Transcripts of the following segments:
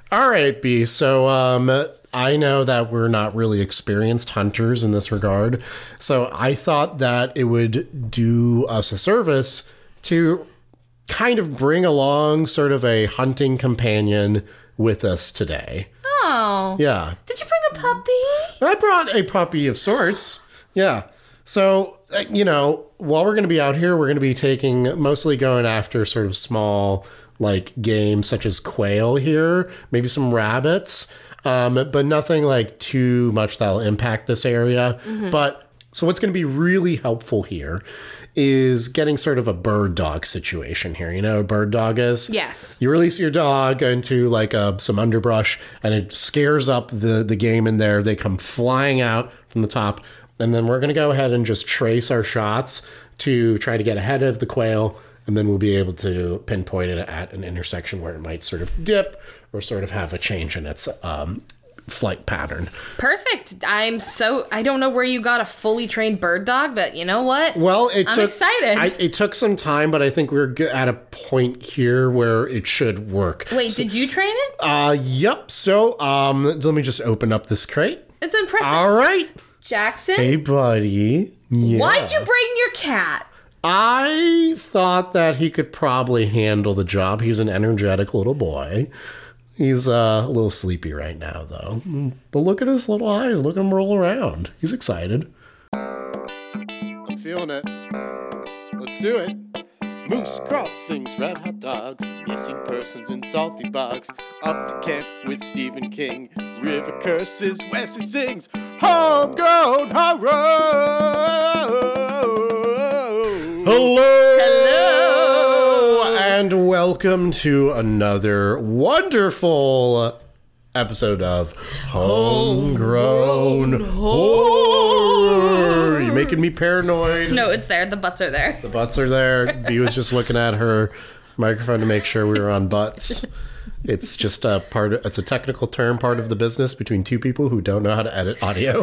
All right, B. So I know that we're not really experienced hunters in this regard. So I thought that it would do us a service to kind of bring along sort of a hunting companion with us today. Oh. Yeah. Did you bring a puppy? I brought a puppy of sorts. Yeah. So, while we're going to be out here, we're going to be mostly going after sort of small, like, game such as quail here, maybe some rabbits, but nothing like too much that'll impact this area. Mm-hmm. So what's going to be really helpful here is getting sort of a bird dog situation here. You know what a bird dog is? Yes. You release your dog into like some underbrush and it scares up the game in there. They come flying out from the top. And then we're going to go ahead and just trace our shots to try to get ahead of the quail. And then we'll be able to pinpoint it at an intersection where it might sort of dip or sort of have a change in its flight pattern. Perfect. I don't know where you got a fully trained bird dog, but you know what? Well, I'm excited. It took some time, but I think we're at a point here where it should work. Wait, did you train it? Yep. So, let me just open up this crate. It's impressive. All right. Jackson? Hey, buddy. Yeah. Why'd you bring your cat? I thought that he could probably handle the job. He's an energetic little boy. He's a little sleepy right now, though. But look at his little eyes. Look at him roll around. He's excited. I'm feeling it. Let's do it. Moose crossings, red hot dogs, missing persons in salty bogs. Up to camp with Stephen King. River curses, Wesley sings. Homegrown horror. Hello, and welcome to another wonderful episode of Homegrown Horror. You're making me paranoid. No, it's there. The butts are there. The butts are there. B was just looking at her microphone to make sure we were on butts. It's just it's a technical term, part of the business between two people who don't know how to edit audio.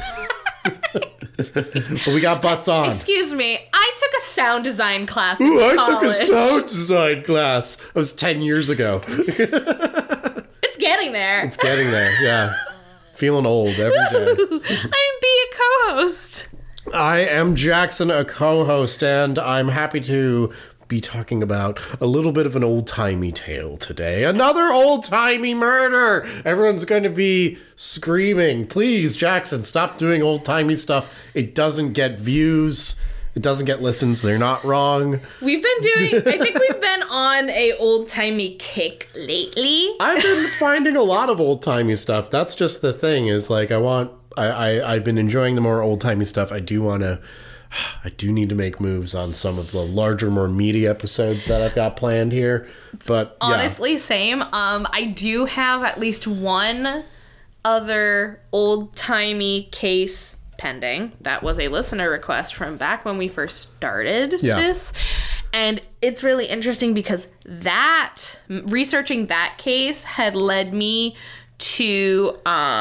But we got butts on. Excuse me. I took a sound design class in college. I took a sound design class. It was 10 years ago. It's getting there. It's getting there, yeah. Feeling old every day. I'm B, a co-host. I am Jackson, a co-host, and I'm happy to be talking about a little bit of an old-timey tale today. Another old-timey murder! Everyone's going to be screaming, please, Jackson, stop doing old-timey stuff. It doesn't get views. It doesn't get listens. They're not wrong. I think we've been on a old-timey kick lately. I've been finding a lot of old-timey stuff. That's just the thing, is like I've been enjoying the more old-timey stuff. I do need to make moves on some of the larger, more meaty episodes that I've got planned here. But yeah. Honestly, same. I do have at least one other old-timey case pending. That was a listener request from back when we first started this. And it's really interesting because researching that case had led me to,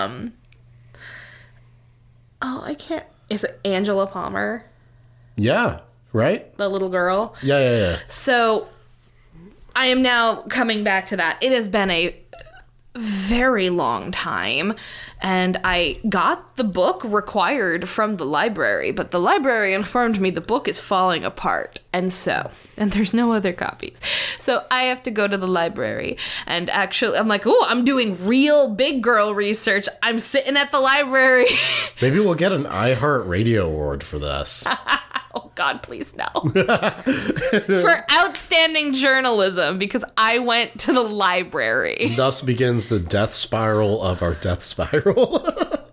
is it Angela Palmer? Yeah, right? The little girl? Yeah. So I am now coming back to that. It has been a very long time, and I got the book required from the library, but the library informed me the book is falling apart, and there's no other copies. So I have to go to the library, and actually, I'm like, oh, I'm doing real big girl research. I'm sitting at the library. Maybe we'll get an iHeartRadio award for this. Oh, God, please no. For outstanding journalism, because I went to the library. Thus begins the death spiral of our death spiral.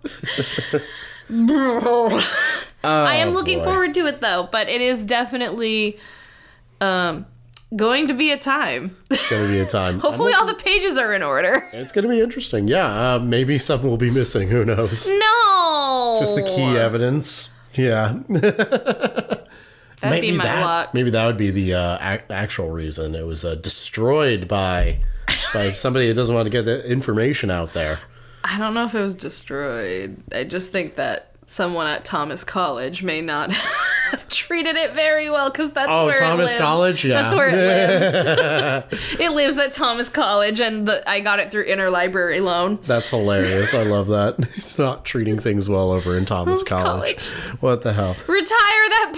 I am looking forward to it, though, but it is definitely going to be a time. It's going to be a time. Hopefully all the pages are in order. It's going to be interesting. Yeah, maybe some will be missing. Who knows? No! Just the key evidence. Yeah. That'd be my luck. Maybe that would be the actual reason. It was destroyed by somebody that doesn't want to get the information out there. I don't know if it was destroyed. I just think that someone at Thomas College may not have treated it very well, because that's where Thomas it lives. College? Yeah. That's where it lives. It lives at Thomas College, and I got it through interlibrary loan. That's hilarious. I love that. It's not treating things well over in Thomas College. What the hell? Retire that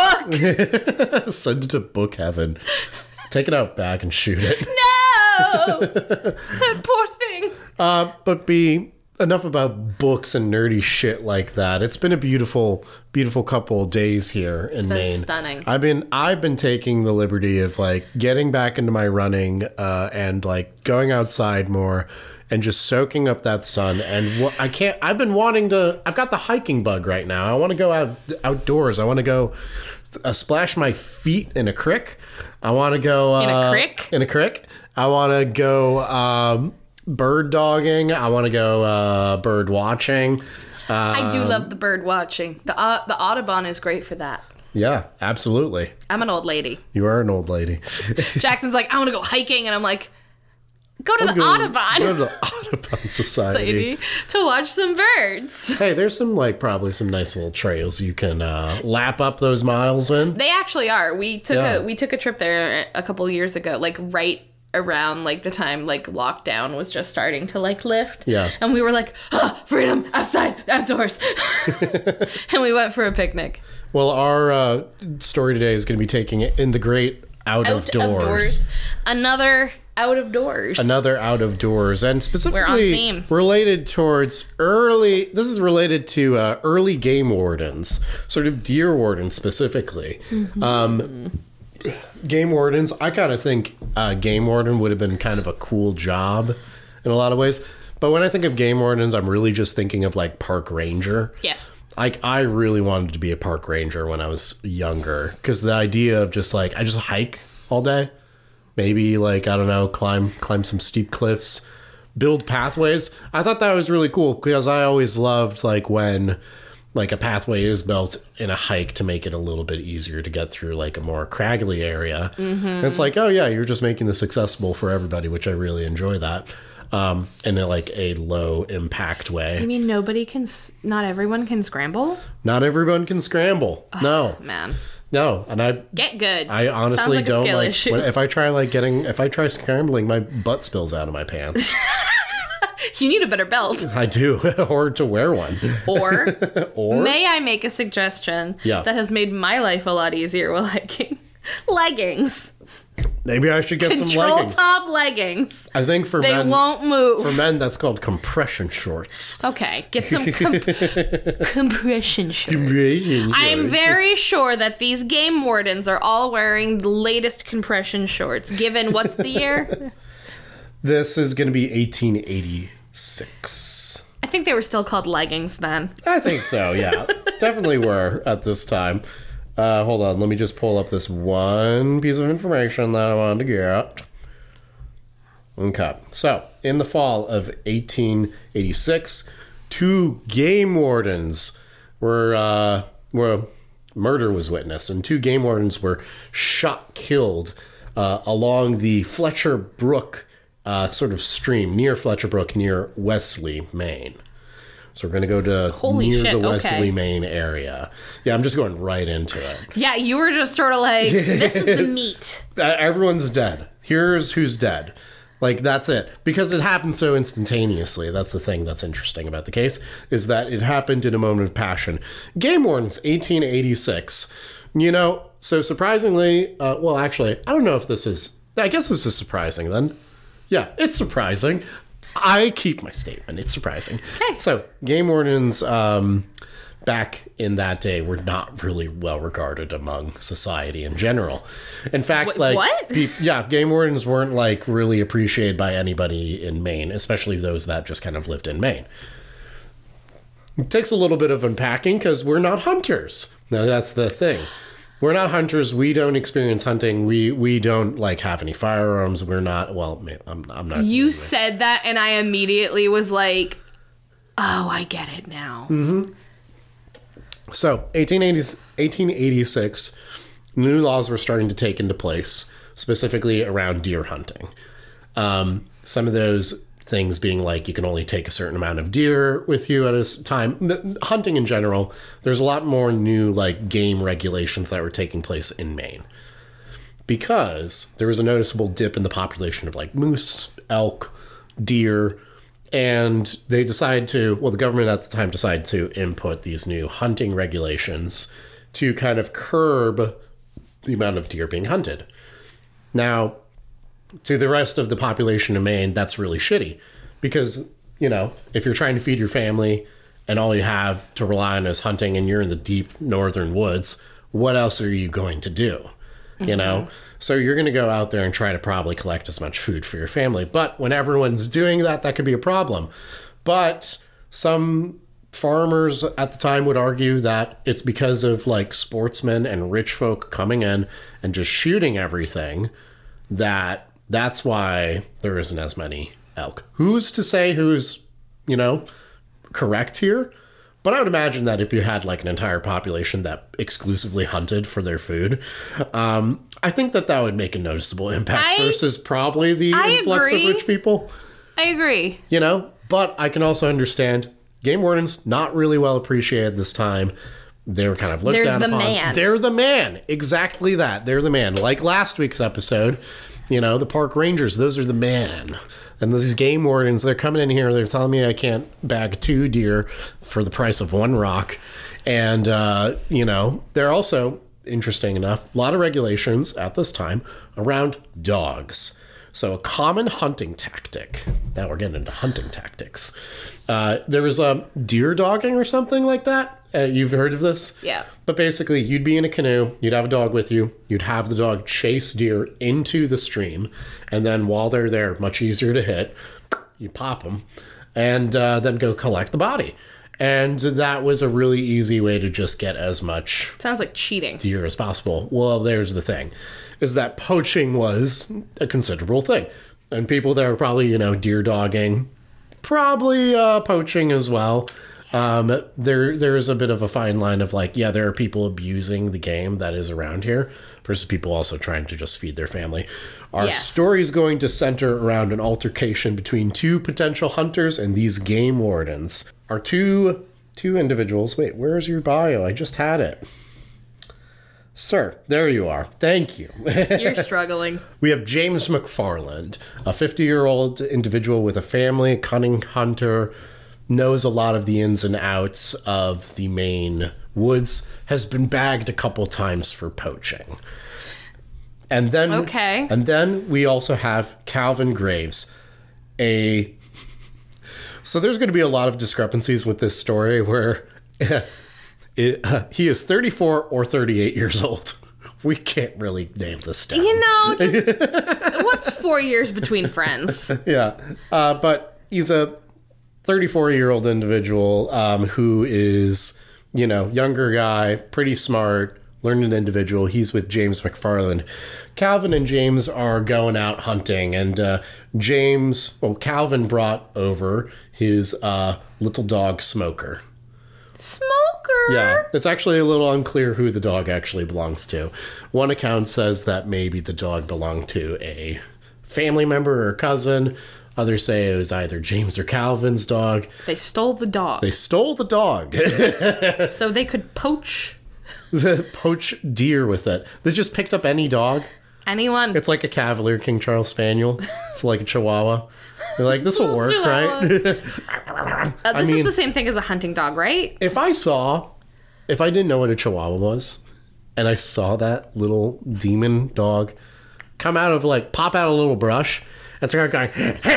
poor book! Send it to book heaven. Take it out back and shoot it. No! That poor thing. But enough about books and nerdy shit like that. It's been a beautiful, beautiful couple of days here in Maine. Stunning. I've been taking the liberty of like getting back into my running and like going outside more and just soaking up that sun. And I've been wanting to. I've got the hiking bug right now. I want to go outdoors. I want to go splash my feet in a creek. I want to go in a creek. In a creek. I want to go. Bird dogging. I want to go bird watching. I do love the bird watching. The Audubon is great for that. Yeah, absolutely. I'm an old lady. You are an old lady. Jackson's like, I want to go hiking, and I'm like, go to the Audubon. Go to the Audubon Society to watch some birds. Hey, there's probably some nice little trails you can lap up those miles in. They actually are. We took a trip there a couple years ago, like right around like the time like lockdown was just starting to like lift. Yeah. And we were like, freedom, outside, outdoors. And we went for a picnic. Well, our story today is going to be taking it in the great out of doors. Another out of doors. And specifically We're on theme. Related towards this is related to early game wardens, sort of deer wardens specifically. Mm-hmm. Game wardens, I kind of think game warden would have been kind of a cool job in a lot of ways. But when I think of game wardens, I'm really just thinking of like park ranger. Yes. Like I really wanted to be a park ranger when I was younger, because the idea of just like I just hike all day, maybe like I don't know, climb some steep cliffs, build pathways. I thought that was really cool, because I always loved like when like a pathway is built in a hike to make it a little bit easier to get through like a more craggly area. Mm-hmm. And it's like, oh yeah, you're just making this accessible for everybody, which I really enjoy that. In a low impact way. You mean not everyone can scramble? Not everyone can scramble. No. Man. No, and I get good. I honestly like don't like if I try scrambling, my butt spills out of my pants. You need a better belt. I do, or to wear one. Or may I make a suggestion that has made my life a lot easier while hiking? Leggings. Maybe I should get some leggings. Control top leggings. I think for men, they won't move. For men, that's called compression shorts. Okay, get some compression shorts. I am very sure that these game wardens are all wearing the latest compression shorts. Given what's the year? This is going to be 1886. I think they were still called leggings then. I think so. Yeah, definitely were at this time. Hold on, let me just pull up this one piece of information that I wanted to get. Okay, so in the fall of 1886, two game wardens were murder was witnessed, and two game wardens were killed along the Fletcher Brook sort of stream near Fletcher Brook near Wesley, Maine. So we're going to go to the Wesley, Maine area. Yeah, I'm just going right into it. Yeah, you were just sort of like, this is the meat. Everyone's dead. Here's who's dead. Like, that's it. Because it happened so instantaneously. That's the thing that's interesting about the case, is that it happened in a moment of passion. Game Wardens, 1886. You know, so surprisingly, well, actually, I don't know if this is... I guess this is surprising, then. Yeah, it's surprising. I keep my statement. It's surprising. Okay. So, game wardens back in that day were not really well regarded among society in general. In fact, what? Game wardens weren't like really appreciated by anybody in Maine, especially those that just kind of lived in Maine. It takes a little bit of unpacking because we're not hunters. Now, that's the thing. We're not hunters. We don't experience hunting. We don't like have any firearms. We're not. Well, I'm not. You said that, and I immediately was like, "Oh, I get it now." Mm-hmm. So, 1886, new laws were starting to take into place, specifically around deer hunting. Some of those things being like you can only take a certain amount of deer with you at a time. Hunting in general, there's a lot more new like game regulations that were taking place in Maine because there was a noticeable dip in the population of like moose, elk, deer, and they decided to, well, the government at the time decided to input these new hunting regulations to kind of curb the amount of deer being hunted. Now, to the rest of the population of Maine, that's really shitty because, you know, if you're trying to feed your family and all you have to rely on is hunting and you're in the deep northern woods, what else are you going to do? You know? So you're going to go out there and try to probably collect as much food for your family. But when everyone's doing that, that could be a problem. But some farmers at the time would argue that it's because of like sportsmen and rich folk coming in and just shooting everything that's why there isn't as many elk. Who's to say who's, you know, correct here? But I would imagine that if you had like an entire population that exclusively hunted for their food, I think that would make a noticeable impact versus probably the influx of rich people. I agree. You know, but I can also understand game wardens not really well appreciated this time. They were kind of looked down upon. They're the man. Exactly that. They're the man. Like last week's episode, you know, the park rangers, those are the man. And these game wardens, they're coming in here, they're telling me I can't bag 2 deer for the price of 1 rock. And, you know, they're also, interesting enough, a lot of regulations at this time around dogs. So a common hunting tactic. Now we're getting into hunting tactics. There was a deer dogging or something like that. You've heard of this? Yeah. But basically, you'd be in a canoe, you'd have a dog with you, you'd have the dog chase deer into the stream, and then while they're there, much easier to hit, you pop them, and then go collect the body. And that was a really easy way to just get as much... Sounds like cheating. ...deer as possible. Well, there's the thing, is that poaching was a considerable thing. And people that were probably, you know, deer dogging, probably poaching as well. There's a bit of a fine line of like, yeah, there are people abusing the game that is around here versus people also trying to just feed their family. Our story is going to center around an altercation between 2 potential hunters and these game wardens. Our two individuals. Wait, where's your bio? I just had it. Sir, there you are. Thank you. You're struggling. We have James McFarland, a 50-year-old individual with a family, cunning hunter, knows a lot of the ins and outs of the Maine woods, has been bagged a couple times for poaching. And then we also have Calvin Graves, so there's going to be a lot of discrepancies with this story where he is 34 or 38 years old. We can't really name this down. You know, what's 4 years between friends? Yeah. But he's a 34-year-old individual who is, you know, younger guy, pretty smart, learned individual. He's with James McFarland. Calvin and James are going out hunting, and Calvin brought over his little dog, Smoker. Smoker? Yeah, it's actually a little unclear who the dog actually belongs to. One account says that maybe the dog belonged to a family member or cousin. Others say it was either James or Calvin's dog. They stole the dog. So they could poach deer with it. They just picked up any dog. Anyone. It's like a Cavalier King Charles Spaniel. It's like a Chihuahua. They're like, this will work, right? This is the same thing as a hunting dog, right? If I didn't know what a Chihuahua was, and I saw that little demon dog pop out of a little brush, and start going,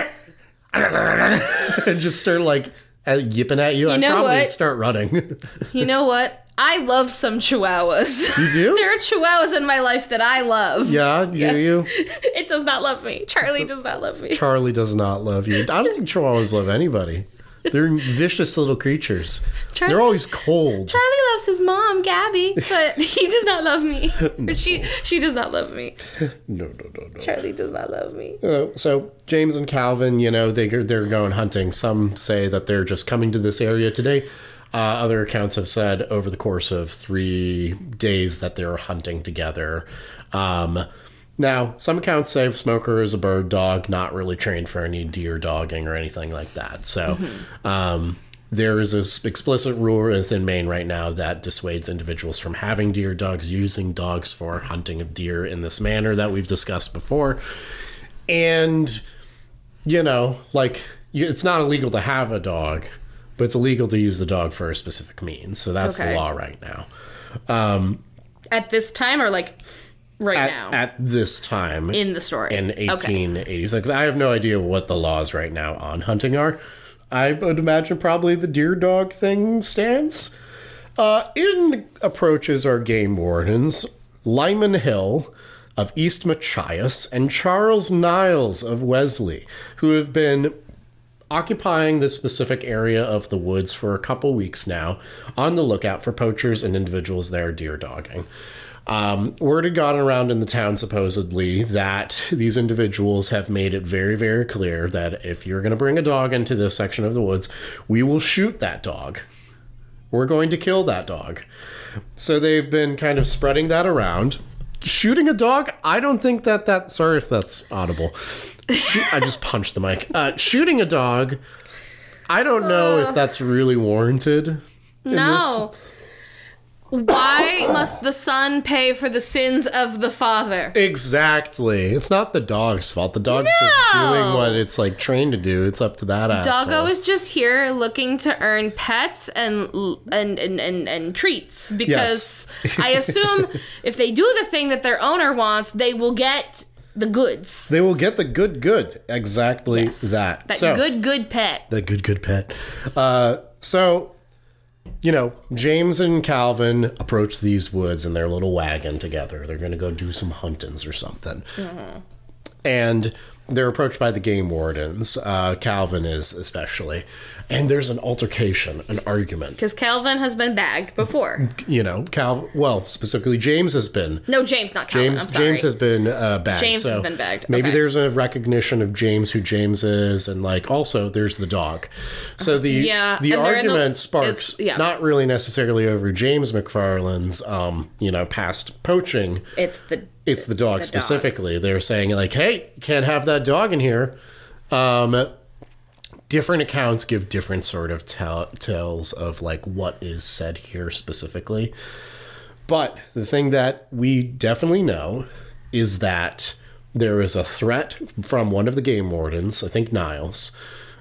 and just start like yipping at you, I'd probably start running. You know what? I love some Chihuahuas. You do? There are Chihuahuas in my life that I love. Yeah, do you? It does not love me. Charlie does not love me. Charlie does not love you. I don't think Chihuahuas love anybody. They're vicious little creatures. They're always cold. Charlie loves his mom, Gabby, but he does not love me. Or she does not love me. No. Charlie does not love me. So James and Calvin, you know, they're going hunting. Some say that they're just coming to this area today. Other accounts have said over the course of 3 days that they were hunting together. Now, some accounts say Smoker is a bird dog, not really trained for any deer dogging or anything like that. So there is an explicit rule within Maine right now that dissuades individuals from having deer dogs, using dogs for hunting of deer in this manner that we've discussed before. And, you know, like, it's not illegal to have a dog, but it's illegal to use the dog for a specific means. So that's the law right now. At this time, or like now? At this time. In the story. In 1886. I have no idea what the laws right now on hunting are. I would imagine probably the deer dog thing stands. In approaches are game wardens Lyman Hill of East Machias and Charles Niles of Wesley, who have been occupying this specific area of the woods for a couple weeks now, on the lookout for poachers and individuals that are deer dogging. Word had gotten around in the town, supposedly, that these individuals have made it very, very clear that if you're going to bring a dog into this section of the woods, we will shoot that dog. We're going to kill that dog. So they've been kind of spreading that around. Shooting a dog, I don't think that... Sorry if that's audible. I just punched the mic. Shooting a dog, I don't know if that's really warranted. No. Why must the son pay for the sins of the father? Exactly. It's not the dog's fault. The dog's just doing what it's like trained to do. It's up to that asshole. Doggo is just here looking to earn pets and treats because I assume if they do the thing that their owner wants, they will get the goods. They will get the good. Exactly that. That good pet. The good pet. So, you know, James and Calvin approach these woods in their little wagon together. They're going to go do some huntings or something. Mm-hmm. And they're approached by the game wardens. Calvin is especially. And there's an altercation, an argument. Because Calvin has been bagged before. You know, specifically James has been. No, James, not Calvin. James has been bagged. James has been bagged. Maybe there's a recognition of James, who James is, and like also there's the dog. So the argument sparks not really necessarily over James McFarland's past poaching. It's the dog specifically. Dog. They're saying like, hey, you can't have that dog in here. Different accounts give different sort of tales of like what is said here specifically. But the thing that we definitely know is that there is a threat from one of the game wardens, I think Niles,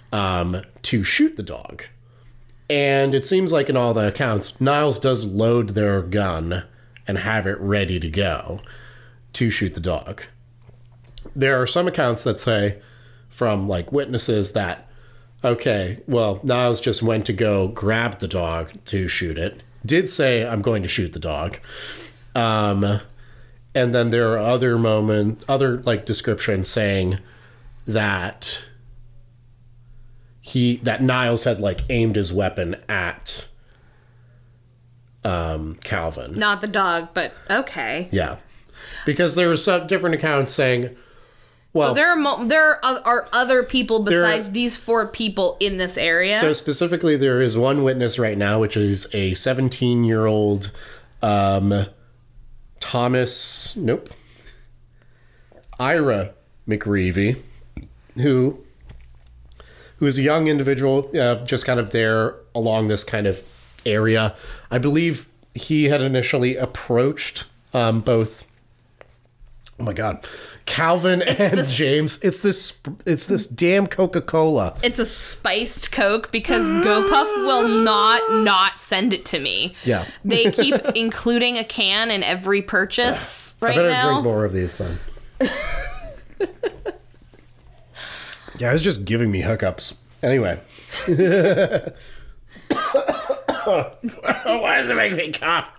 to shoot the dog. And it seems like in all the accounts, Niles does load their gun and have it ready to go to shoot the dog. There are some accounts that say from like witnesses that, okay, well, Niles just went to go grab the dog to shoot it. Did say, I'm going to shoot the dog. And then there are other like descriptions saying that Niles had like aimed his weapon at Calvin. Not the dog, but okay. Yeah. Because there were some different accounts saying, well, so there are other people besides these four people in this area. So specifically, there is one witness right now, which is a 17-year-old Ira McReevy, who is a young individual, just kind of there along this kind of area. I believe he had initially approached both. Oh my God, Calvin and James. It's this damn Coca-Cola. It's a spiced Coke because GoPuff will not send it to me. Yeah. They keep including a can in every purchase right now. I better drink more of these then. Yeah, it's just giving me hiccups. Anyway. Why does it make me cough?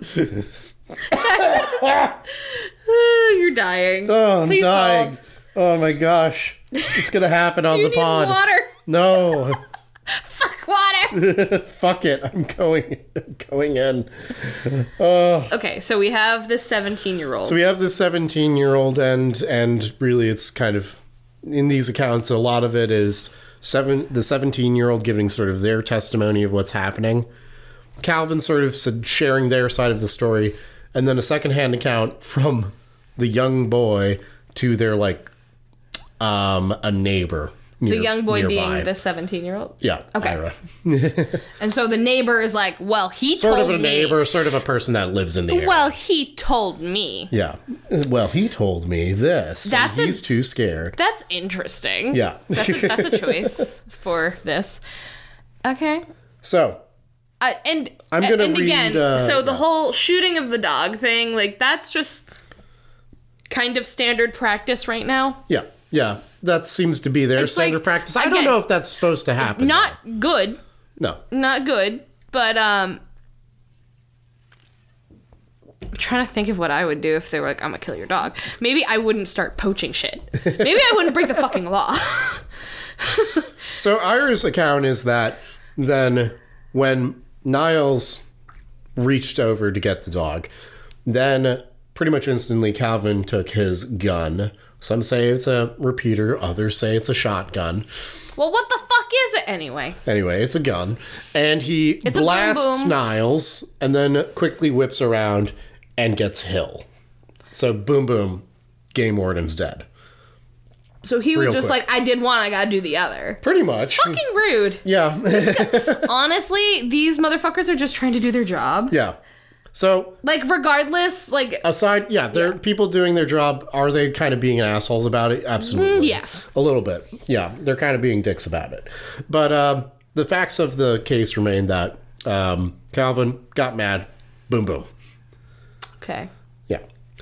You're dying. Oh, I'm Please dying. Hold. Oh my gosh. It's going to happen on the pod. Do you need water? No. Fuck water. Fuck it. I'm going in. Okay, so we have this 17-year-old. So we have this 17-year-old and really it's kind of, in these accounts, a lot of it is the 17-year-old giving sort of their testimony of what's happening. Calvin sort of sharing their side of the story. And then a secondhand account from the young boy to their like a neighbor. The young boy nearby. being the 17-year-old? Yeah. Okay. Ira. And so the neighbor is like, well, he Sort told of a me. neighbor, sort of a person that lives in the area. Well, he told me. Yeah. Well, he told me this. That's and he's too scared. That's interesting. Yeah. That's a choice for this. Okay. So, And I'm gonna and again, read, so the whole shooting of the dog thing, like that's just kind of standard practice right now. yeah. Yeah. That seems to be their It's standard like, practice. I don't again, know if that's supposed to happen. Not good. No. Not good. But I'm trying to think of what I would do if they were like, I'm gonna kill your dog. Maybe I wouldn't start poaching shit. Maybe I wouldn't break the fucking law. So Ira's account is that then when Niles reached over to get the dog, then pretty much instantly Calvin took his gun. Some say it's a repeater, others say it's a shotgun. Well, what the fuck is it anyway? Anyway, it's a gun. And he It's a blasts boom boom. Niles and then quickly whips around and gets Hill. So boom boom, Game Warden's dead. So he was Real just quick. like, I did one, I gotta do the other. Pretty much. Fucking rude. Yeah. Honestly, these motherfuckers are just trying to do their job. Yeah. So Like, regardless, like, aside, they're people doing their job. Are they kind of being assholes about it? Absolutely. yes. A little bit. Yeah, they're kind of being dicks about it. But the facts of the case remain that Calvin got mad. Boom, boom. Okay. Yeah.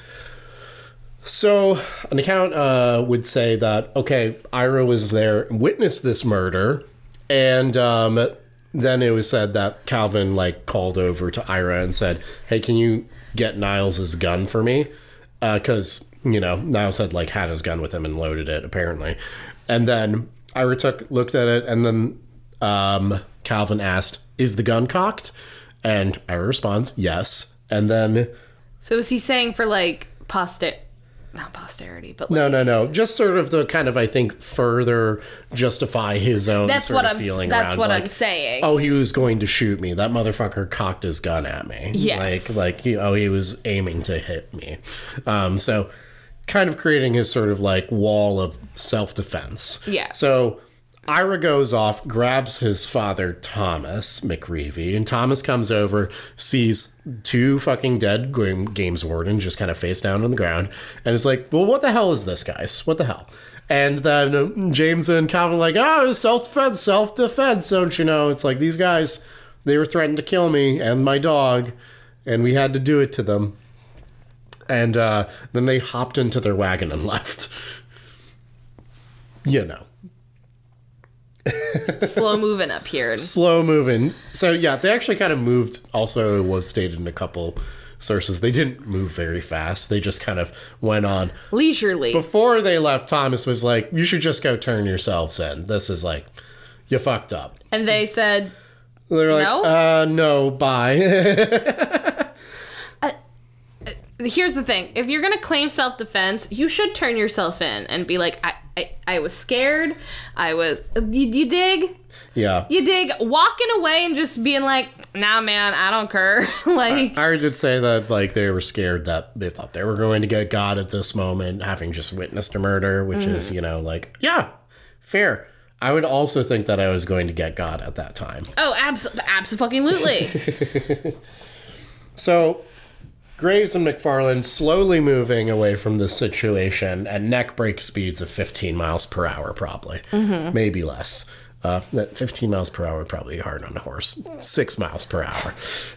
So an account would say that, okay, Ira was there and witnessed this murder. And then it was said that Calvin like called over to Ira and said, hey, can you get Niles' gun for me? Because, Niles had like had his gun with him and loaded it apparently. And then Ira looked at it and then Calvin asked, is the gun cocked? And Ira responds, yes. And then... So is he saying for, like, not posterity, but like... No. Just sort of to kind of, I think, further justify his own That's sort what of I'm. feeling That's around, what like, I'm saying. oh, he was going to shoot me. That motherfucker cocked his gun at me. Yes. He was aiming to hit me. So kind of creating his sort of like wall of self-defense. Yeah. So Ira goes off, grabs his father, Thomas McReevy, and Thomas comes over, sees two fucking dead games warden just kind of face down on the ground, and is like, well, what the hell is this, guys? What the hell? And then James and Calvin are like, oh, self-defense, don't you know? It's like, these guys, they were threatened to kill me and my dog, and we had to do it to them. And then they hopped into their wagon and left. Slow moving up here. Slow moving. So yeah, they actually kind of moved. Also, it was stated in a couple sources they didn't move very fast. They just kind of went on Leisurely. Before they left, Thomas was like, you should just go turn yourselves in. This is like, you fucked up. And they said, They're like, no, bye. here's the thing. If you're going to claim self-defense, you should turn yourself in and be like, I was scared. You dig? Yeah. You dig? Walking away and just being like, nah, man, I don't care. Like, I did say that, like, they were scared that they thought they were going to get God at this moment, having just witnessed a murder, which is, like, yeah, fair. I would also think that I was going to get God at that time. oh, absolutely. So, Graves and McFarland slowly moving away from this situation at neck break speeds of 15 miles per hour, probably. Maybe less. That 15 miles per hour would probably be hard on a horse. 6 miles per hour.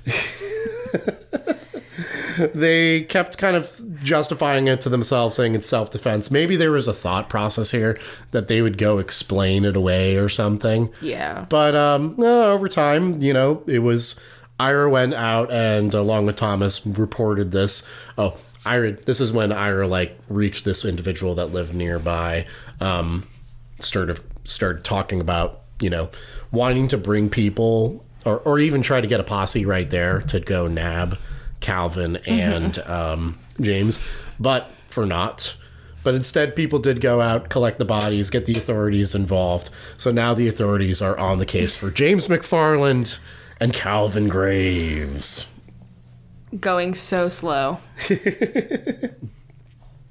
They kept kind of justifying it to themselves, saying it's self-defense. Maybe there was a thought process here that they would go explain it away or something. Yeah. But over time, it was... Ira went out and, along with Thomas, reported this. Oh, this is when Ira, like, reached this individual that lived nearby, started talking about, wanting to bring people, or even try to get a posse right there to go nab Calvin and James, but for naught. But instead, people did go out, collect the bodies, get the authorities involved. So now the authorities are on the case for James McFarland and Calvin Graves. Going so slow.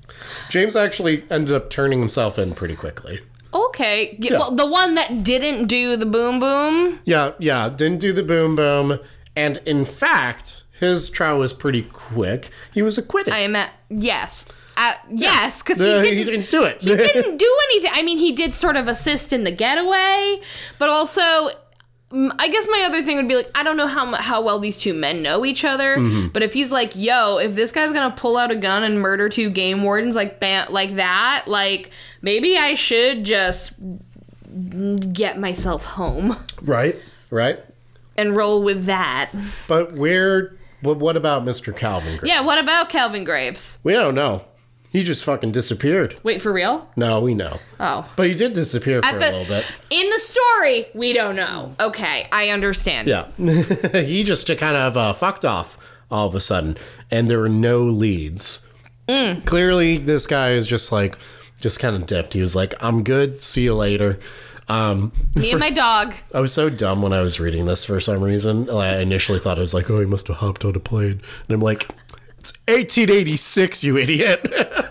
James actually ended up turning himself in pretty quickly. Okay. Yeah. Well, the one that didn't do the boom boom? Yeah, didn't do the boom boom. And in fact, his trial was pretty quick. He was acquitted. Yes. Yes, because he didn't do it. He didn't do anything. I mean, he did sort of assist in the getaway, but also, I guess my other thing would be like, I don't know how well these two men know each other, but if he's like, yo, if this guy's gonna pull out a gun and murder 2 game wardens like that, like, maybe I should just get myself home. Right. And roll with that. But what about Mr. Calvin Graves? Yeah, what about Calvin Graves? We don't know. He just fucking disappeared. Wait, for real? No, we know. Oh. But he did disappear for a little bit. In the story, we don't know. Okay, I understand. Yeah. He just kind of fucked off all of a sudden, and there were no leads. Clearly, this guy is just kind of dipped. He was like, I'm good. See you later. Me and my dog. I was so dumb when I was reading this for some reason. I initially thought it was like, oh, he must have hopped on a plane. And I'm like, it's 1886, you idiot.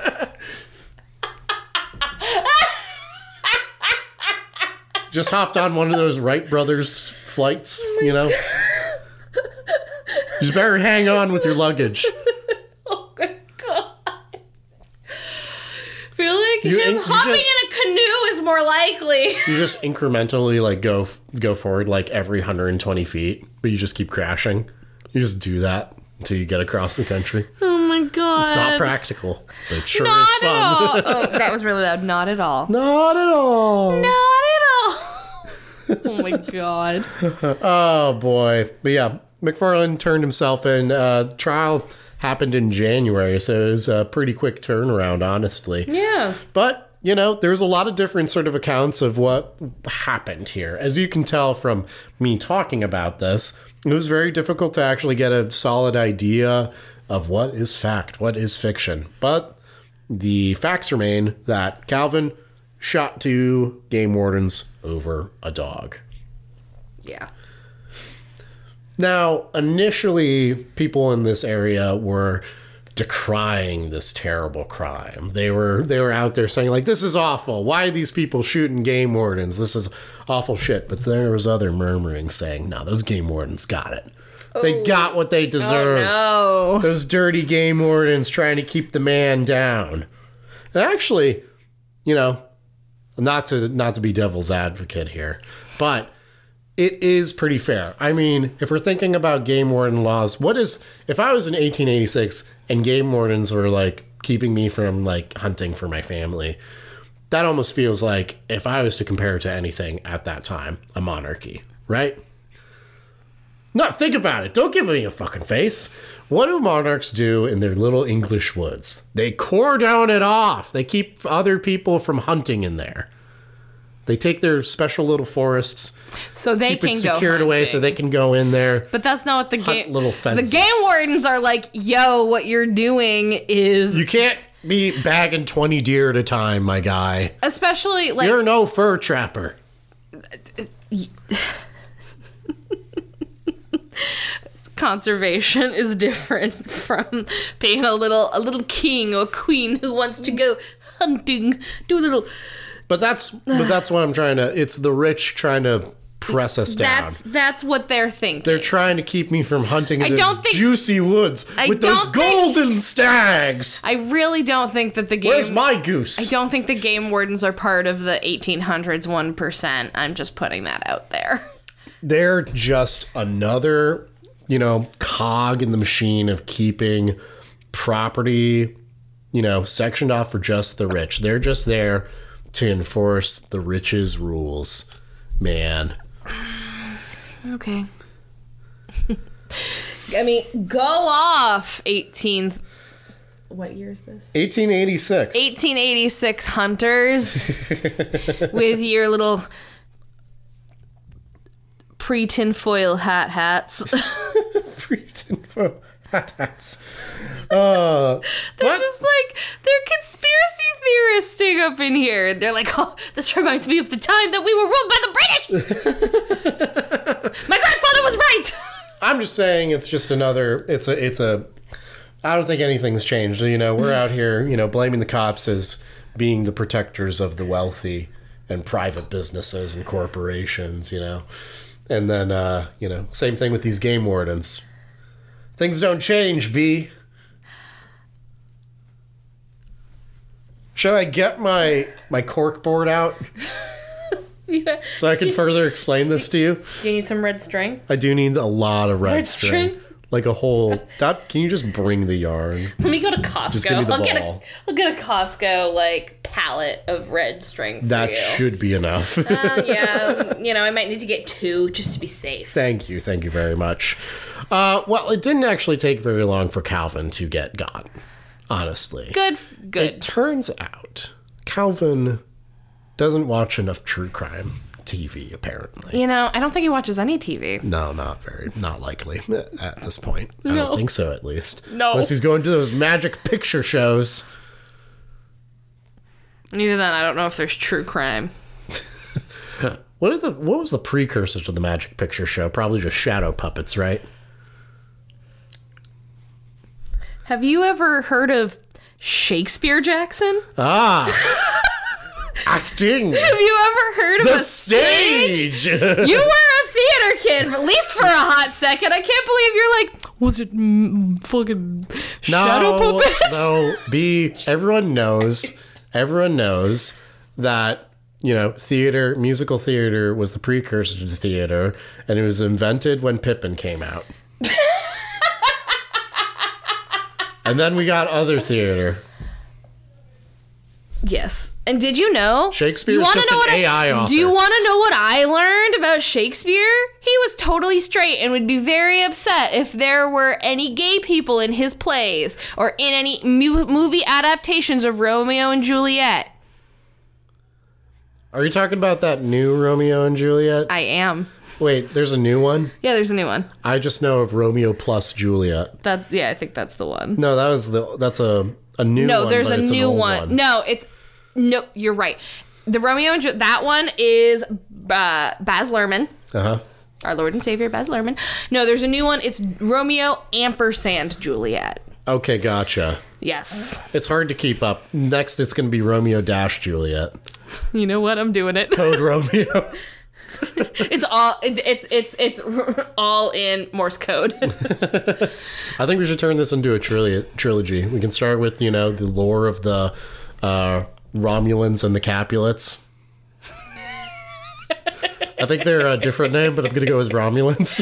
Just hopped on one of those Wright brothers flights, you know? Just better hang on with your luggage. Oh my God. I feel like him hopping in a canoe is more likely. You just incrementally like go forward like every 120 feet, but you just keep crashing. You just do that until you get across the country. Oh my God. It's not practical, but it sure not is fun. At all. Oh, that was really loud. Not at all. Not at all. Not at all. Oh my God. Oh boy. But yeah, McFarlane turned himself in. Trial happened in January, so it was a pretty quick turnaround, honestly. Yeah. But, you know, there's a lot of different sort of accounts of what happened here. As you can tell from me talking about this, it was very difficult to actually get a solid idea of what is fact, what is fiction. But the facts remain that Calvin shot 2 game wardens over a dog. Yeah. Now, initially, people in this area were decrying this terrible crime. They were out there saying, like, this is awful. Why are these people shooting game wardens? This is awful shit. But there was other murmuring saying, no, those game wardens got it. They got what they deserved. Oh, no. Those dirty game wardens trying to keep the man down. And actually, you know, not to be devil's advocate here, but it is pretty fair. I mean, if we're thinking about game warden laws, if I was in 1886 and game wardens were like keeping me from like hunting for my family, that almost feels like, if I was to compare it to anything at that time, a monarchy, right? No, think about it. Don't give me a fucking face. What do monarchs do in their little English woods? They cordon it off. They keep other people from hunting in there. They take their special little forests, so they can go secured away so they can go in there. But that's not what the game. Little fences. The game wardens are like, yo, what you're doing is you can't be bagging 20 deer at a time, my guy. Especially like you're no fur trapper. Conservation is different from being a little king or queen who wants to go hunting. Do a little. But that's what I'm trying to. It's the rich trying to press us down. That's what they're thinking. They're trying to keep me from hunting in those juicy woods with those golden stags. I really don't think that the game. Where's my goose? I don't think the game wardens are part of the 1800s 1%. I'm just putting that out there. They're just another, you know, cog in the machine of keeping property, you know, sectioned off for just the rich. They're just there to enforce the rich's rules, man. Okay. I mean, go off, 18th. What year is this? 1886. 1886 hunters with your little pre-tinfoil hats. Pre-tinfoil hats. They're just like, they're conspiracy theoristing up in here. They're like, oh, this reminds me of the time that we were ruled by the British. My grandfather was right. I'm just saying it's just another, it's a, I don't think anything's changed. You know, we're out here, you know, blaming the cops as being the protectors of the wealthy and private businesses and corporations, you know. And then, you know, same thing with these game wardens. Things don't change, B. Should I get my cork board out Yeah. so I can further explain this to you? Do you need some red string? I do need a lot of red string. string? Like a whole... Can you just bring the yarn? Let me go to Costco. Just give me the ball. I'll get a Costco like pallet of red string for That you. should be enough. Yeah, you know, I might need to get 2 just to be safe. Thank you very much. Well, it didn't actually take very long for Calvin to get got, honestly. Good. It turns out Calvin doesn't watch enough true crime TV, apparently. You know, I don't think he watches any TV. No, not likely at this point. I No. don't think so, at least. No. Unless he's going to those magic picture shows. And even then, I don't know if there's true crime. What was the precursor to the magic picture show? Probably just shadow puppets, right? Have you ever heard of Shakespeare Jackson? Ah! Acting! Have you ever heard of The a stage? stage! You were a theater kid, at least for a hot second. I can't believe you're like, was it fucking shadow puppets? No, B, everyone knows that, you know, musical theater was the precursor to theater, and it was invented when Pippin came out. And then we got other theater. Yes. And did you know? Shakespeare is just an AI author. Do you want to know what I learned about Shakespeare? He was totally straight and would be very upset if there were any gay people in his plays or in any movie adaptations of Romeo and Juliet. Are you talking about that new Romeo and Juliet? I am. Wait, there's a new one? Yeah, there's a new one. I just know of Romeo plus Juliet. I think that's the one. No, that's a new one. No, there's but a it's an new old one. No, you're right. The Romeo and that one is Baz Luhrmann. Uh-huh. Our Lord and Savior, Baz Luhrmann. No, there's a new one. It's Romeo ampersand Juliet. Okay, gotcha. Yes. It's hard to keep up. Next, it's going to be Romeo dash Juliet. You know what? I'm doing it. Code Romeo. It's all in Morse code. I think we should turn this into a trilogy. We can start with, you know, the lore of the Romulans and the Capulets. I think they're a different name, but I'm going to go with Romulans.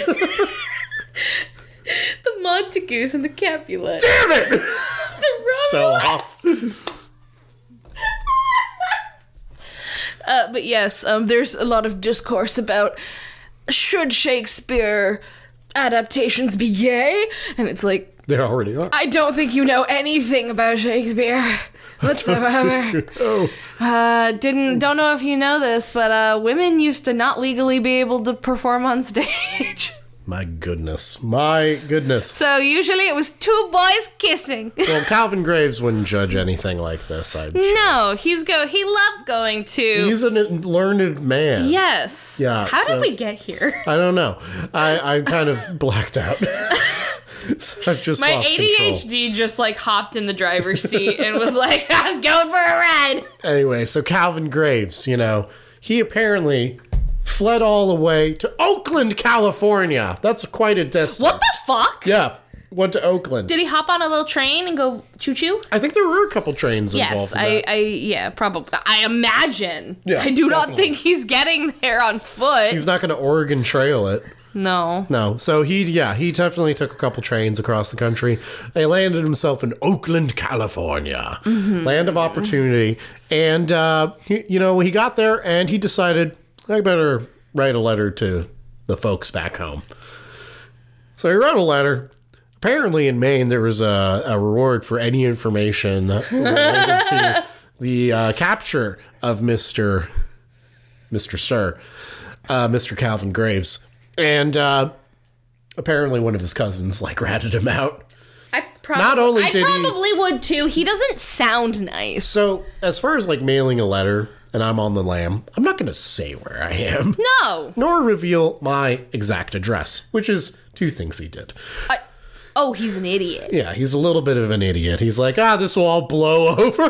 The Montagues and the Capulet. Damn it! The So Romulans. off. But yes, there's a lot of discourse about should Shakespeare adaptations be gay? And it's like, They already are. I don't think you know anything about Shakespeare whatsoever. Oh. Don't know if you know this, but women used to not legally be able to perform on stage. My goodness. My goodness. So usually it was 2 boys kissing. Well, Calvin Graves wouldn't judge anything like this, I'm sure. No, he loves going to. He's a learned man. Yes. Yeah, How so- did we get here? I don't know. I kind of blacked out. So I've just My lost control. ADHD just like hopped in the driver's seat and was like, I'm going for a ride. Anyway, so Calvin Graves, you know, he apparently fled all the way to Oakland, California. That's quite a distance. What the fuck? Yeah, went to Oakland. Did he hop on a little train and go choo-choo? I think there were a couple trains Yes, involved in that. yeah, probably. I imagine. Yeah, I do not definitely. think he's getting there on foot. He's not going to Oregon Trail it. No. No, so he definitely took a couple trains across the country. He landed himself in Oakland, California, land of opportunity. And, he got there and he decided, I better write a letter to the folks back home. So he wrote a letter. Apparently in Maine, there was a reward for any information that related to the capture of Mr. Calvin Graves. And apparently one of his cousins, ratted him out. I Not probably would too. He doesn't sound nice. So as far as, mailing a letter, and I'm on the lam, I'm not going to say where I am. No. Nor reveal my exact address, which is 2 things he did. Oh, he's an idiot. Yeah, he's a little bit of an idiot. He's like, this will all blow over.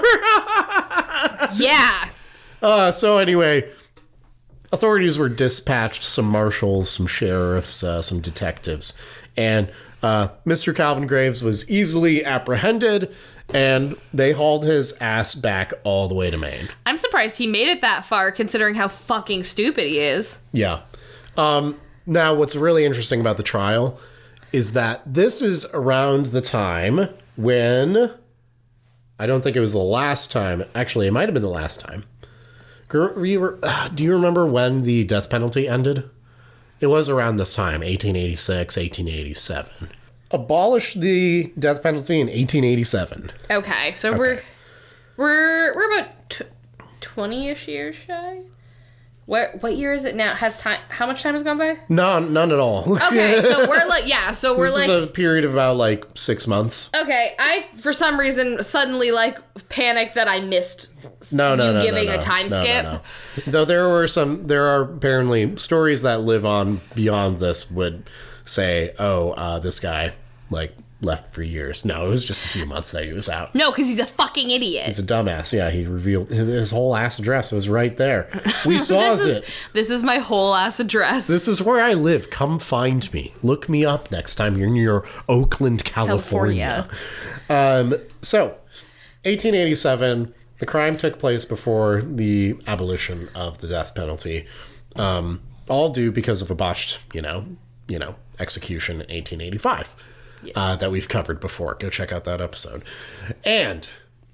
Yeah. So anyway, authorities were dispatched, some marshals, some sheriffs, some detectives, and Mr. Calvin Graves was easily apprehended, and they hauled his ass back all the way to Maine. I'm surprised he made it that far, considering how fucking stupid he is. Yeah. Now, what's really interesting about the trial is that this is around the time when... I don't think it was the last time. Actually, it might have been the last time. Do you remember when the death penalty ended? It was around this time, 1886, 1887. Abolished the death penalty in 1887. Okay, so we're about 20-ish years shy. What year is it now? How much time has gone by? None at all. Okay, so we're This is a period of about 6 months. Okay, I for some reason suddenly panicked that I missed giving a time skip. No. Though there are apparently stories that live on beyond this would say, this guy left for years. No, it was just a few months that he was out. No, because he's a fucking idiot. He's a dumbass. Yeah, he revealed his whole ass address. It was right there. We saw it. This is my whole ass address. This is where I live. Come find me. Look me up next time you're near Oakland, California. So, 1887, the crime took place before the abolition of the death penalty. All due because of a botched, execution in 1885. Yes. That we've covered before. Go check out that episode. And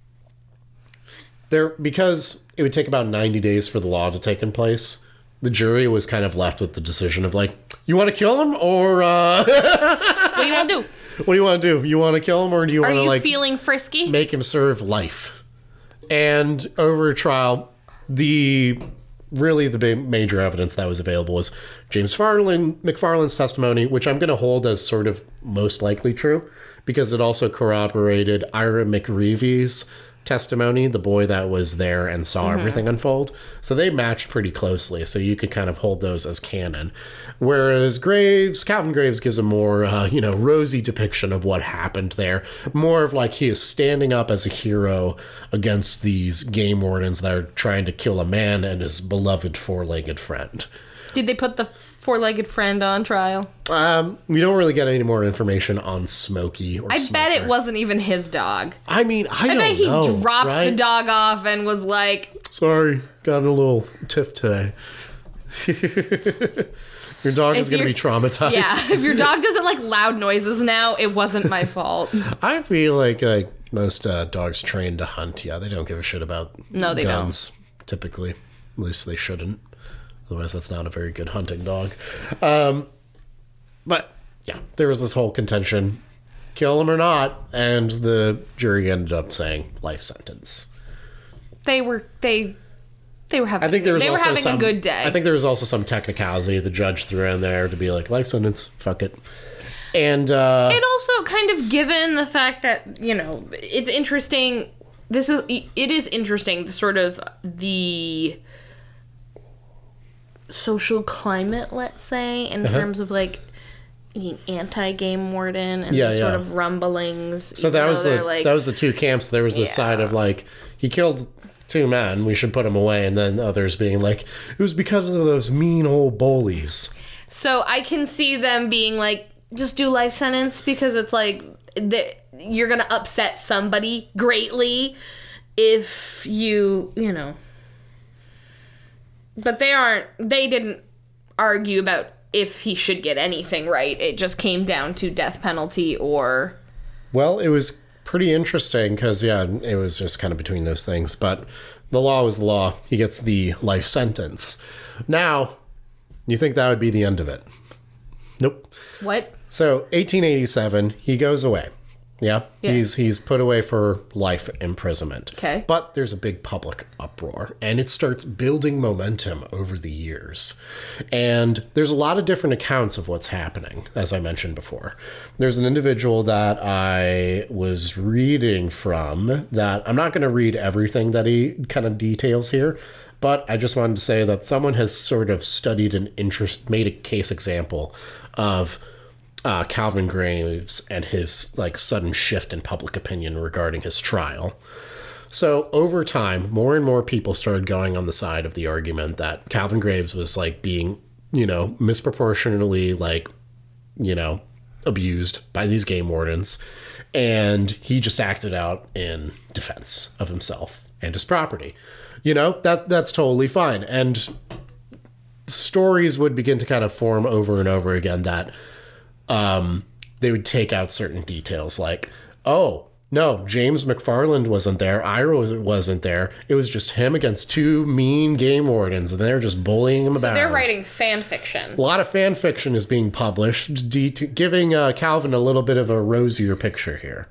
because it would take about 90 days for the law to take in place, the jury was kind of left with the decision of you want to kill him or what do you want to do? What do you want to do? You want to kill him or do you want to Are you feeling frisky? Make him serve life? And over a trial, the big major evidence that was available was James McFarland's testimony, which I'm going to hold as sort of most likely true because it also corroborated Ira McReevy's testimony, the boy that was there and saw everything unfold. So they matched pretty closely. So you could kind of hold those as canon. Whereas Calvin Graves gives a more, rosy depiction of what happened there. More of he is standing up as a hero against these game wardens that are trying to kill a man and his beloved four-legged friend. Did they put the four-legged friend on trial? We don't really get any more information on Smokey or I bet it wasn't even his dog. I mean, I don't know. I bet he dropped the dog off and was like... Sorry, got in a little tiff today. Your dog is going to be traumatized. Yeah, if your dog doesn't like loud noises now, it wasn't my fault. I feel like most dogs trained to hunt, they don't give a shit about guns, typically. At least they shouldn't. Otherwise, that's not a very good hunting dog. But, yeah, there was this whole contention, kill him or not, and the jury ended up saying life sentence. They were having a good day. I think there was also some technicality the judge threw in there to be life sentence, fuck it. And it also kind of, given the fact that, it's interesting, it is interesting, sort of the social climate, let's say, in terms of anti-game warden and sort of rumblings. So that was the two camps. There was the side of he killed 2 men, we should put him away, and then others being it was because of those mean old bullies. So I can see them being just do life sentence because it's you're gonna upset somebody greatly if you but they didn't argue about if he should get anything right. It just came down to death penalty or... Well, it was pretty interesting because, it was just kind of between those things. But the law was the law. He gets the life sentence. Now, you think that would be the end of it. Nope. What? So, 1887, he goes away. Yeah. He's put away for life imprisonment. Okay. But there's a big public uproar, and it starts building momentum over the years. And there's a lot of different accounts of what's happening, as I mentioned before. There's an individual that I was reading from that I'm not going to read everything that he kind of details here, but I just wanted to say that someone has sort of studied made a case example of Calvin Graves and his like sudden shift in public opinion regarding his trial. So over time, more and more people started going on the side of the argument that Calvin Graves was like being, misproportionately like, abused by these game wardens. And he just acted out in defense of himself and his property. That's totally fine. And stories would begin to kind of form over and over again that they would take out certain details like, oh, no, James McFarland wasn't there. Ira wasn't there. It was just him against two mean game wardens, and they're just bullying him about. So they're writing fan fiction. A lot of fan fiction is being published, giving Calvin a little bit of a rosier picture here.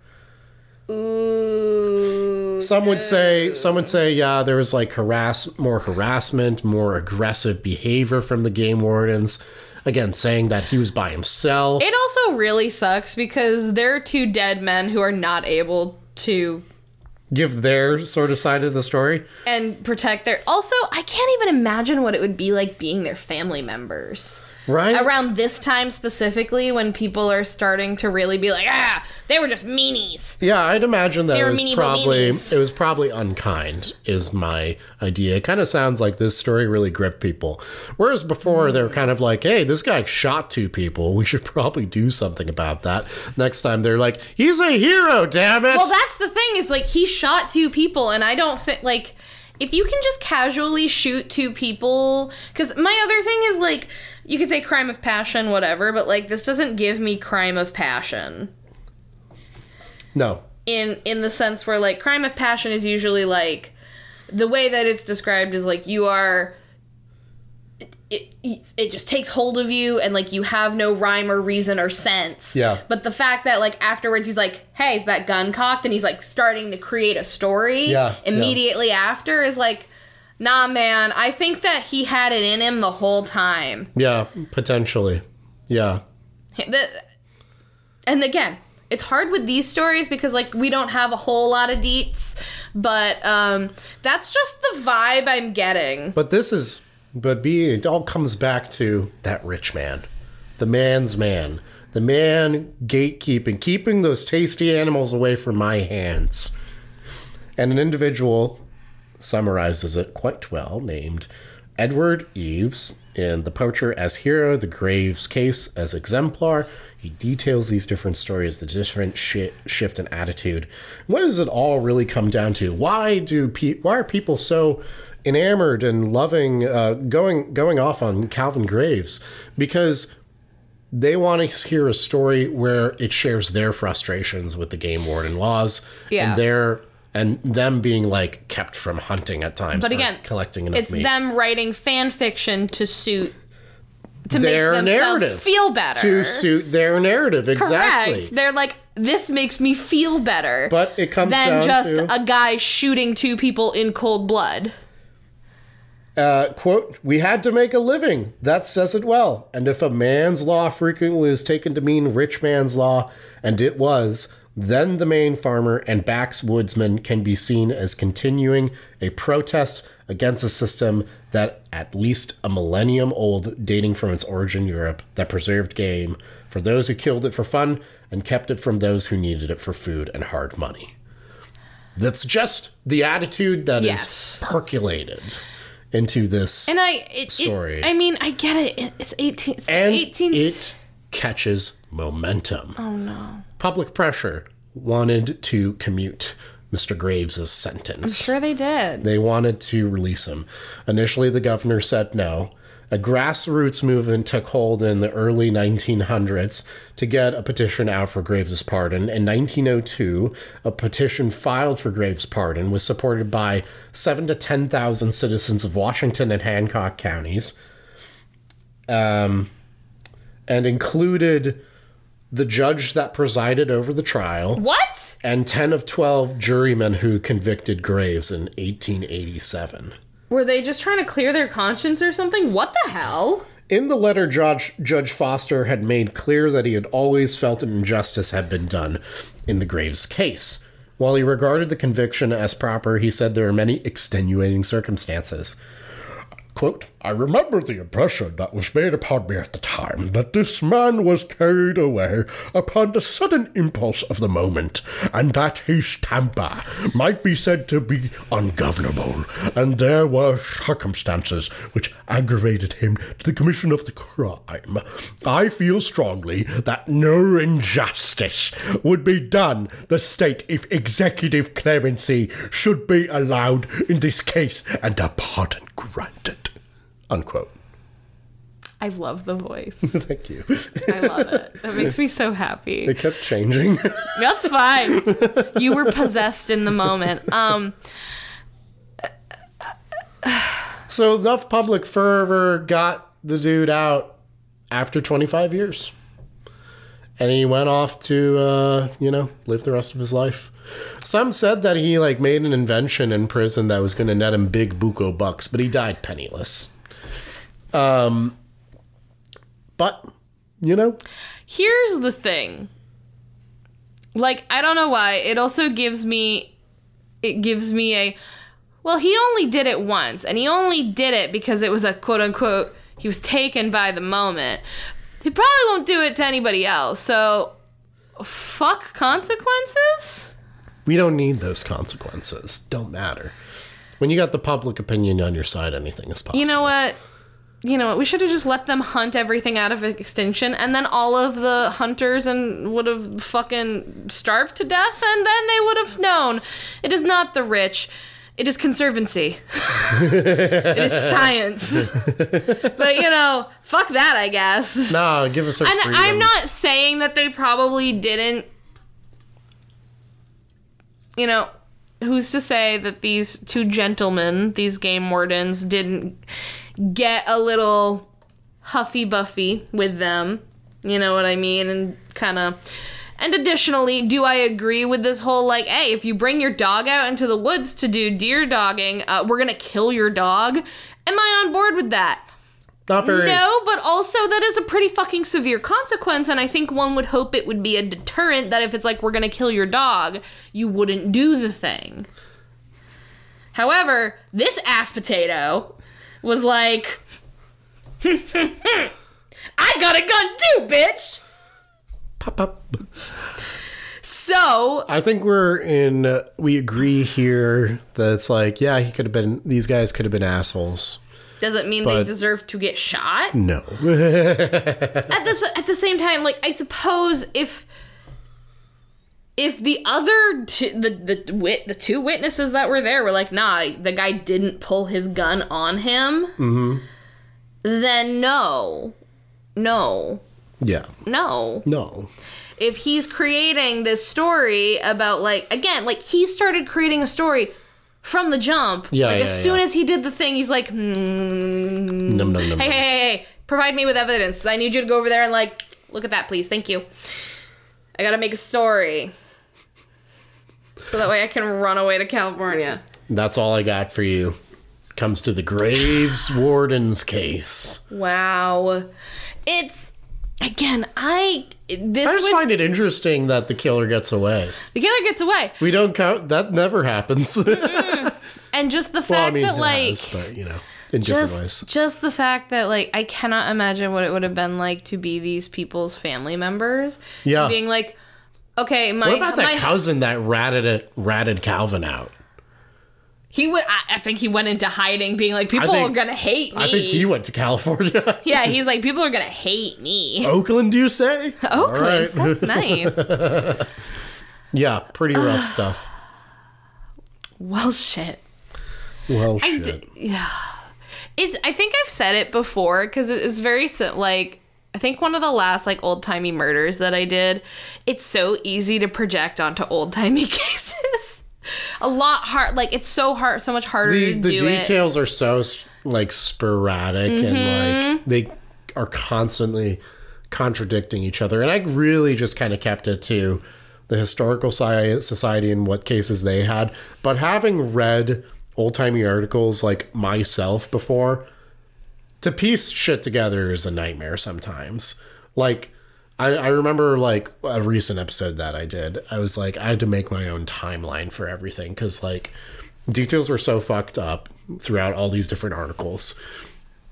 Ooh. Some would say, yeah, there was like more harassment, more aggressive behavior from the game wardens. Again, saying that he was by himself. It also really sucks because there are two dead men who are not able to give their sort of side of the story and protect their. Also, I can't even imagine what it would be like being their family members. Right? Around this time specifically, when people are starting to really be like, they were just meanies. Yeah, I'd imagine that it was probably unkind, is my idea. It kind of sounds like this story really gripped people. Whereas before, they were kind of like, hey, this guy shot two people. We should probably do something about that. Next time, they're like, he's a hero, damn it! Well, that's the thing, is like, he shot two people, and I don't think, like, if you can just casually shoot two people, because my other thing is, like, you could say crime of passion, whatever, but, like, this doesn't give me crime of passion. No. In the sense where, like, crime of passion is usually, like, the way that it's described is, like, you are... It just takes hold of you, and, like, you have no rhyme or reason or sense. Yeah. But the fact that, like, afterwards he's like, hey, is that gun cocked? And he's, like, starting to create a story immediately after is, like... Nah, man, I think that he had it in him the whole time. Yeah, potentially. Yeah. And again, it's hard with these stories because, like, we don't have a whole lot of deets, but that's just the vibe I'm getting. It all comes back to that rich man. The man's man. The man gatekeeping, keeping those tasty animals away from my hands. And an individual... summarizes it quite well, named Edward Eves in The Poacher as hero, The Graves Case as exemplar. He details these different stories, the different shift in attitude. What does it all really come down to? Why are people so enamored and loving going off on Calvin Graves? Because they want to hear a story where it shares their frustrations with the game warden laws and them being, like, kept from hunting at times. But again, collecting enough it's meat. Them writing fan fiction to make their themselves narrative. feel better. To suit their narrative, exactly. Correct. They're like, this makes me feel better. But it comes than down just to... a guy shooting two people in cold blood. Quote, we had to make a living. That says it well. And if a man's law frequently is taken to mean rich man's law, and it was... then the Maine farmer and backwoodsman can be seen as continuing a protest against a system that at least a millennium old, dating from its origin in Europe, that preserved game for those who killed it for fun and kept it from those who needed it for food and hard money. That's just the attitude that is percolated into this story. I get it. It's 18. It catches momentum. Oh, no. Public pressure wanted to commute Mr. Graves' sentence. I'm sure they did. They wanted to release him. Initially, the governor said no. A grassroots movement took hold in the early 1900s to get a petition out for Graves' pardon. In 1902, a petition filed for Graves' pardon was supported by 7,000 to 10,000 citizens of Washington and Hancock counties, and included the judge that presided over the trial. What? And 10 of 12 jurymen who convicted Graves in 1887. Were they just trying to clear their conscience or something? What the hell? In the letter, Judge Foster had made clear that he had always felt an injustice had been done in the Graves case. While he regarded the conviction as proper, he said there are many extenuating circumstances. Quote, I remember the impression that was made upon me at the time that this man was carried away upon the sudden impulse of the moment, and that his temper might be said to be ungovernable, and there were circumstances which aggravated him to the commission of the crime. I feel strongly that no injustice would be done the state if executive clemency should be allowed in this case and a pardon granted. Unquote. I love the voice. Thank you. I love it. That makes me so happy. It kept changing. That's fine. You were possessed in the moment. So enough public fervor got the dude out after 25 years. And he went off to, live the rest of his life. Some said that he, made an invention in prison that was going to net him big buco bucks, but he died penniless. But, Here's the thing. I don't know why. It also gives me a, well, he only did it once, and he only did it because it was a quote-unquote, he was taken by the moment. He probably won't do it to anybody else, so fuck consequences? We don't need those consequences. Don't matter. When you got the public opinion on your side, anything is possible. You know what? We should have just let them hunt everything out of extinction, and then all of the hunters would have fucking starved to death, and then they would have known. It is not the rich. It is conservancy. It is science. But, fuck that, I guess. No, give us our freedoms. I'm not saying that they probably didn't, who's to say that these two gentlemen, these game wardens, didn't get a little huffy-buffy with them, you know what I mean, and additionally, do I agree with this whole, hey, if you bring your dog out into the woods to do deer dogging, we're gonna kill your dog? Am I on board with that? Not very. No, but also that is a pretty fucking severe consequence, and I think one would hope it would be a deterrent that if it's we're gonna kill your dog, you wouldn't do the thing. However, this ass potato was I got a gun too, bitch! Pop, pop. So I think we agree here that it's these guys could have been assholes. Does it mean they deserve to get shot? No. At the same time, I suppose if the other the two witnesses that were there were nah, the guy didn't pull his gun on him, mm-hmm. Then no. Yeah. No. If he's creating this story about he started creating a story from the jump. As soon as he did the thing, he's Num. Hey, provide me with evidence. I need you to go over there and look at that, please. Thank you. I gotta make a story. So that way I can run away to California. That's all I got for you. Comes to the Graves Warden's case. Wow. It's, again, I just find it interesting that the killer gets away. The killer gets away. We don't count, that never happens. And just the fact that, but, in different ways. Just the fact that, I cannot imagine what it would have been like to be these people's family members. Yeah. Being okay, what about that cousin that ratted Calvin out? I think he went into hiding, being people are gonna hate me. I think he went to California. Yeah, he's people are gonna hate me. Oakland, you say? Oakland, right. That's nice. Yeah, pretty rough stuff. Well, shit. Yeah. I think I've said it before, because it was very, I think one of the last, old-timey murders that I did, it's so easy to project onto old-timey cases. A lot hard, it's so hard, so much harder to do it. The details are so, sporadic, mm-hmm. and, they are constantly contradicting each other. And I really just kind of kept it to the Historical Society and what cases they had. But having read old-timey articles myself before, to piece shit together is a nightmare sometimes. I remember a recent episode that I did. I was I had to make my own timeline for everything because details were so fucked up throughout all these different articles.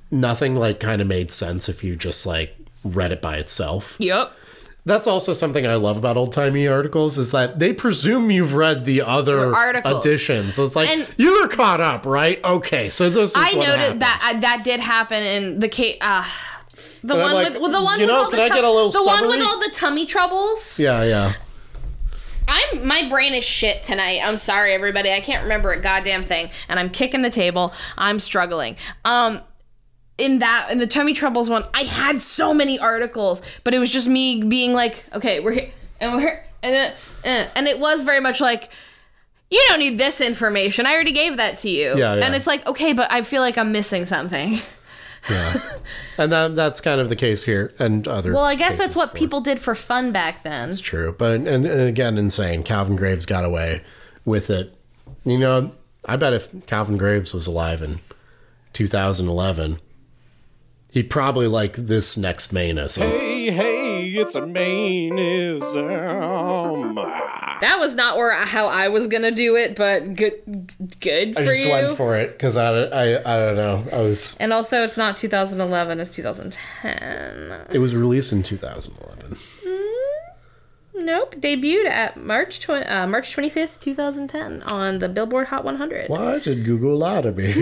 nothing like kind of made sense if you just like read it by itself. Yep. That's also something I love about old-timey articles is that they presume you've read the other articles. editions. So it's like, And you were caught up, right? Okay, so this is I what noted happened. that did happen in the case. The And I'm one like, with the one you with know, all the can I get a little the one with summary? all the tummy troubles. Yeah. My brain is shit tonight. I'm sorry, everybody. I can't remember a goddamn thing, and I'm kicking the table. I'm struggling. In the tummy troubles one, I had so many articles, but it was just me being like, okay, we're here, and we're here, and it was very much like, you don't need this information. I already gave that to you. Yeah. And it's like, okay, but I feel like I'm missing something. Yeah. And that's kind of the case here and other Well, I guess cases that's what before. people did for fun back then. It's true. But and again, insane. Calvin Graves got away with it. You know, I bet if Calvin Graves was alive in 2011, he'd probably like this next Mainism. Hey, it's a Mainism. That was not how I was gonna do it, but good for I just you. went for it because I don't know. And also, it's not 2011; it's 2010. It was released in 2011. Nope, debuted at March 25th, 2010, on the Billboard Hot 100. Why did Google lie to me?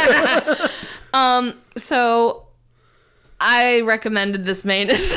So, I recommended this Manus.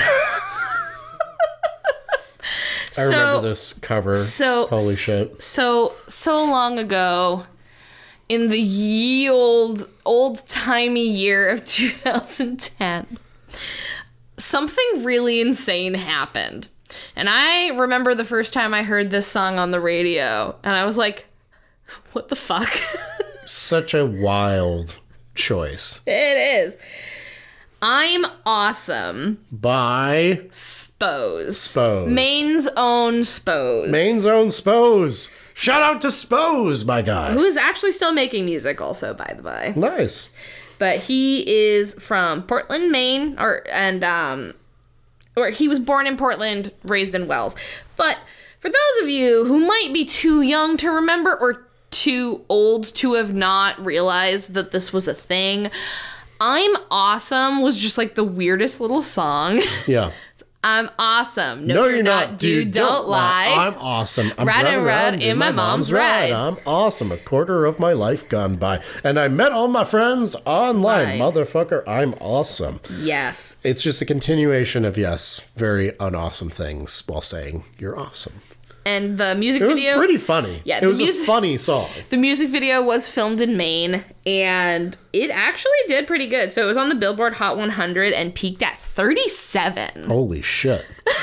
I remember this cover. Holy shit. So long ago, in the ye old-timey year of 2010, something really insane happened. And I remember the first time I heard this song on the radio, and I was like, what the fuck? Such a wild choice. It is. I'm Awesome By Spose. Maine's own Spose. Maine's own Spose. Shout out to Spose, my guy. Who is actually still making music also, by the way. Nice. But he is from Portland, Maine, or he was born in Portland, raised in Wells. But for those of you who might be too young to remember or too old to have not realized that this was a thing, I'm Awesome was just like the weirdest little song. Yeah. I'm awesome. No, you're not. Dude, don't lie. I'm awesome. I'm Ride driving and around ride in my mom's ride. I'm awesome. A quarter of my life gone by. And I met all my friends online. Right. Motherfucker, I'm awesome. Yes. It's just a continuation of, yes, very unawesome things while saying you're awesome. And the music It was video. pretty funny. Yeah, it the was music- a funny song. The music video was filmed in Maine, and it actually did pretty good. So it was on the Billboard Hot 100 and peaked at 37. Holy shit.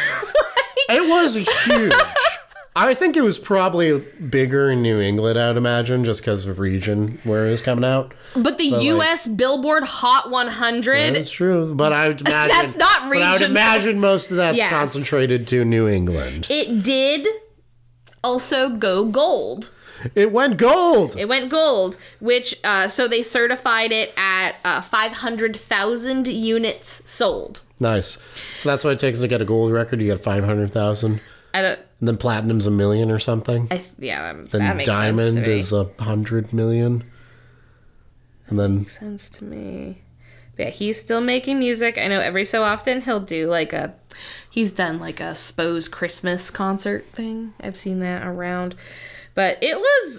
It was huge. I think it was probably bigger in New England, I would imagine, just because of region where it was coming out. But the U.S. Billboard Hot 100, That's true, but I would imagine That's not But I would regional. imagine most of that's Yes. concentrated to New England. it did also go gold. It went gold. It went gold, which, so they certified it at 500,000 units sold. Nice. So that's what it takes to get a gold record. You get 500,000, I don't, and then platinum's 1 million or something. yeah, Then that makes diamond sense to me. is 100 million, and then Sense to me. But yeah, he's still making music. I know every so often he'll do he's done like a Spose Christmas concert thing. I've seen that around. But it was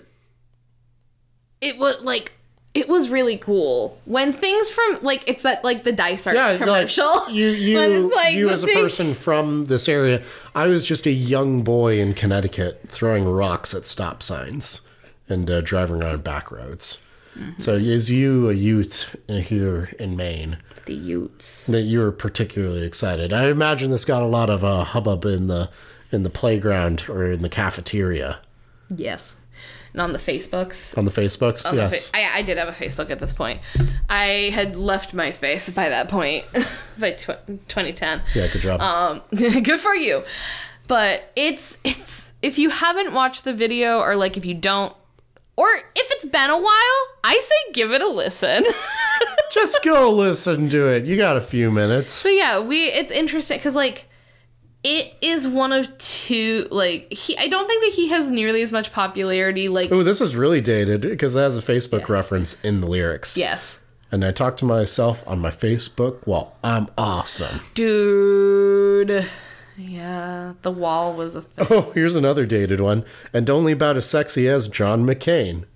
really cool when things from it's that the Dice Arts commercial. Like when you it's, like, you the as a thing- person from this area. I was just a young boy in Connecticut throwing rocks at stop signs and driving around back roads. Mm-hmm. So is you a youth here in Maine The Utes. that you were particularly excited? I imagine this got a lot of hubbub in the playground or in the cafeteria. Yes. And on the Facebooks. On the Facebooks, On the yes. I did have a Facebook at this point. I had left MySpace by that point, by 2010. Yeah, good job. Good for you. But it's if you haven't watched the video or if you don't, or if it's been a while, I say give it a listen. Just go listen to it. You got a few minutes. So yeah, it's interesting because it is one of two, I don't think that he has nearly as much popularity, Oh, this is really dated because it has a Facebook reference in the lyrics. yes. And I talk to myself on my Facebook, well, I'm awesome. Dude. Yeah, the wall was a thing. Oh, here's another dated one. And only about as sexy as John McCain.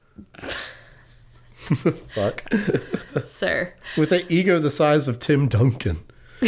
Fuck. Sir. With an ego the size of Tim Duncan.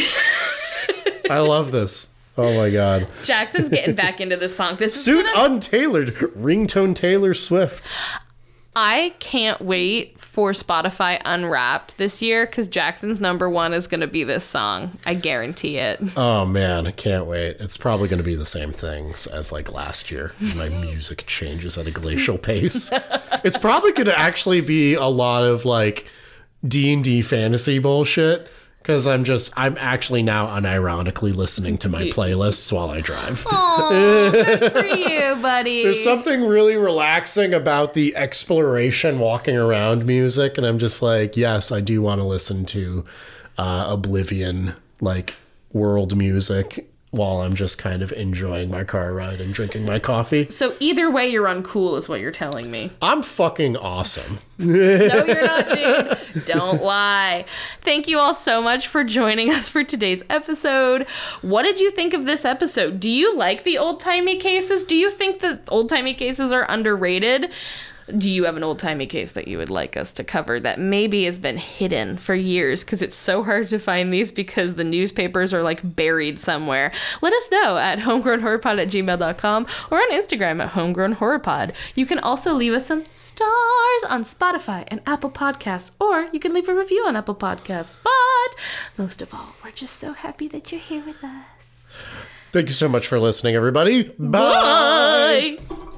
I love this. Oh my God. Jackson's getting back into this song. This is Suit untailored. Ringtone Taylor Swift. I can't wait for Spotify Unwrapped this year because Jackson's number one is going to be this song. I guarantee it. Oh man, I can't wait. It's probably going to be the same things as like last year because my music changes at a glacial pace. It's probably going to actually be a lot of like D&D fantasy bullshit because I'm actually now unironically listening to my playlists while I drive. Oh, good for you, buddy. There's something really relaxing about the exploration walking around music, and I'm just like, yes, I do want to listen to Oblivion, like world music, while I'm just kind of enjoying my car ride and drinking my coffee. So either way, you're uncool is what you're telling me. I'm fucking awesome. No, you're not, dude. Don't lie. Thank you all so much for joining us for today's episode. What did you think of this episode? Do you like the old-timey cases? Do you think that old-timey cases are underrated? Do you have an old-timey case that you would like us to cover that maybe has been hidden for years? Because it's so hard to find these because the newspapers are like buried somewhere. Let us know at homegrownhorrorpod@gmail.com or on Instagram at homegrownhorrorpod. You can also leave us some stars on Spotify and Apple Podcasts, or you can leave a review on Apple Podcasts. But most of all, we're just so happy that you're here with us. Thank you so much for listening, everybody. Bye. Bye.